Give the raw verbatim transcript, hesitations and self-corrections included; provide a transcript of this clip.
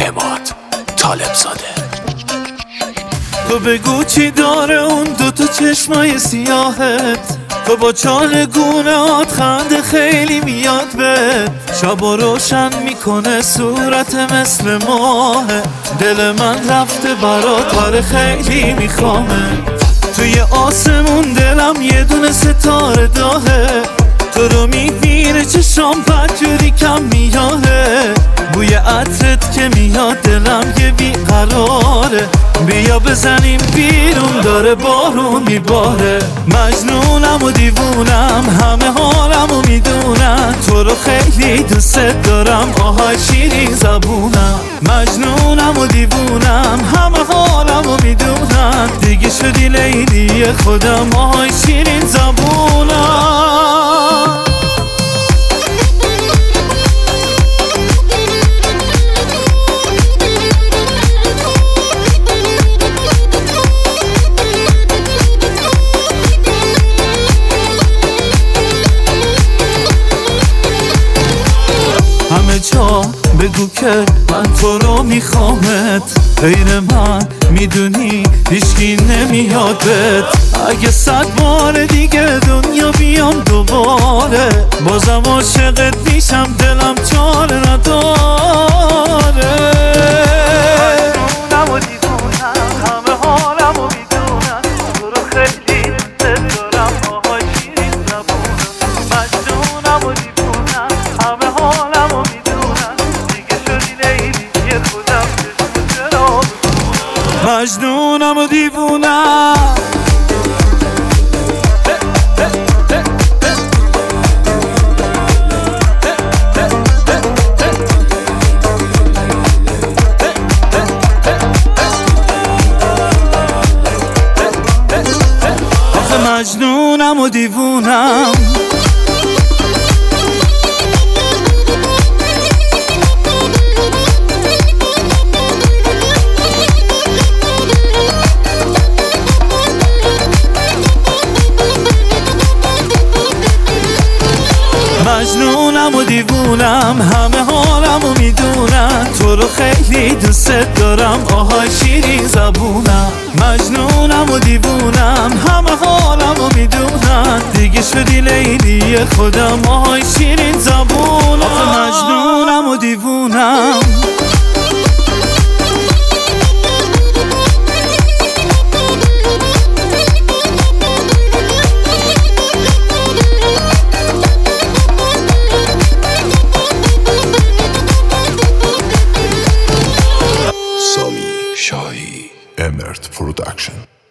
عماد طالب زاده. تو بگو چی داره اون دوتا چشمای سیاهت، تو با چال گونهات خنده خیلی میاد بهت، شبا روشن میکنه صورت مثل ماهه، دل من رفته برات آره خیلی میخوامه، توی آسمون دلم یه دونه ستاره داهه، تو رو میبینه چشام پنجوری کم میاره، بوی عطرت که میاد دلم یه بیقراره، بیا بزنیم بیرون داره بارون میباره، مجنونم و دیوونم همه حالم و میدونم، تو رو خیلی دوست دارم آهای شیرین زبونم، مجنونم و دیوونم همه حالم و میدونم، دیگه شدی لیلی خودم آهای شیرین زبونم. همه جا بگو که من تو رو میخوامت، غیر من میدونی هیچکی نمیادت، اگه صد بار دیگه دنیا بیام دوباره، بازم عاشقت میشم دلم چاره نداره، مجنونم و دیوونم همه حالم و میدونم، تو رو خیلی دوست دارم آهای شیرین زبونم، مجنونم و دیوونم همه حالم و میدونم، دیگه شدی لیلی یه خودم چرا مجنونم و دیوونم. مجنونم و دیوونم. مجنونم و دیوونم همه حالم و میدونم، تو رو خیلی دوست دارم آهای شیرین زبونم، مجنونم و دیوونم همه حالم و میدونم، دیگه شدی لیلی خودم آهای شیرین زبونم، مجنونم و دیوونم. شاهی امرت پروداکشن.